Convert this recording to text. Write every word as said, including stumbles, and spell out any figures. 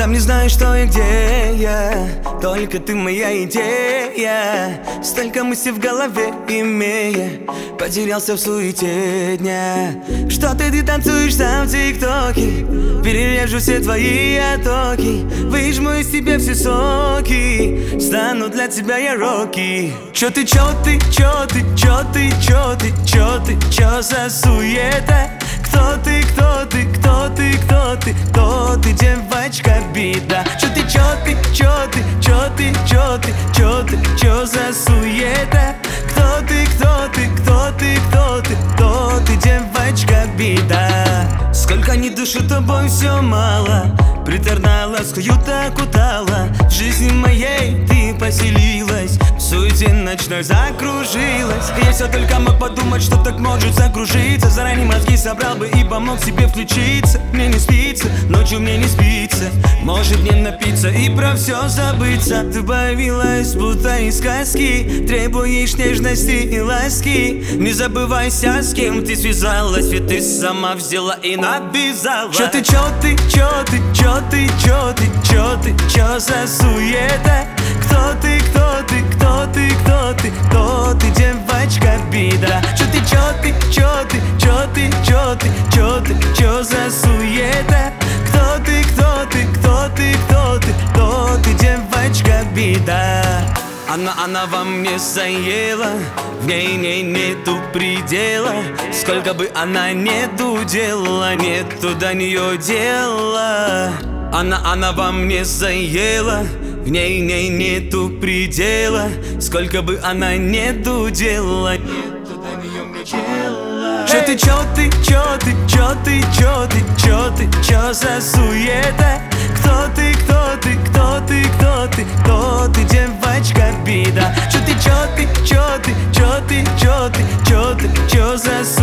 Сам не знаю, что и где я, только ты моя идея. Столько мыслей в голове имея, потерялся в суете дня. Что-то ты танцуешь там в тиктоке, перережу все твои оттоки, выжму из тебя все соки, стану для тебя я Рокки. Чё ты, чё ты, чё ты, чё ты, чё ты, чё ты, чё за суета? Кто ты, кто ты, кто ты, кто ты, кто ты, девочка беда? Чё ты, чё ты, чё ты, чё ты, чё ты, чё ты, чё за суета? Кто ты, кто ты, кто ты, кто ты, кто ты, девочка беда? Сколько ни душу тобой все мало, приторно ласкою так утала. В жизни моей ты поселилась, в суете ночной закружилась. Я все только мог подумать, что так может закружиться. Заранее мозги собрал бы и помог себе включиться. Мне не спится, ночью мне не спится, может мне напиться и про все забыться. Ты появилась будто из сказки, требуешь нежности и ласки. Не забывайся, с кем ты связалась, ведь ты сама взяла и навязала. Чё ты, чё ты, чё ты, чё ты, чё ты, чё ты, чё за суета? Кто ты, кто ты, кто ты, кто ты, кто ты, девочка беда? Чё ты, чё ты, чё ты, чё ты, чё ты, чё ты, чё за суета? Кто ты, кто ты, кто ты, кто ты, кто ты, девочка беда? Она, она во мне заела, в ней, ней нету предела. Сколько бы она не дудела, нету до нее дела. Она, она во мне заела, в ней, ней нету предела. Сколько бы она не дудела, нету до нее мне дела. Чё ты, чё ты, чё ты, чё ты, чё ты, чё ты, чё за суета? Кто ты, кто ты, кто ты, кто ты, кто ты, девочка беда? Чё ты, чё ты, чё ты, чё ты, чё ты, чё ты, чё за суета?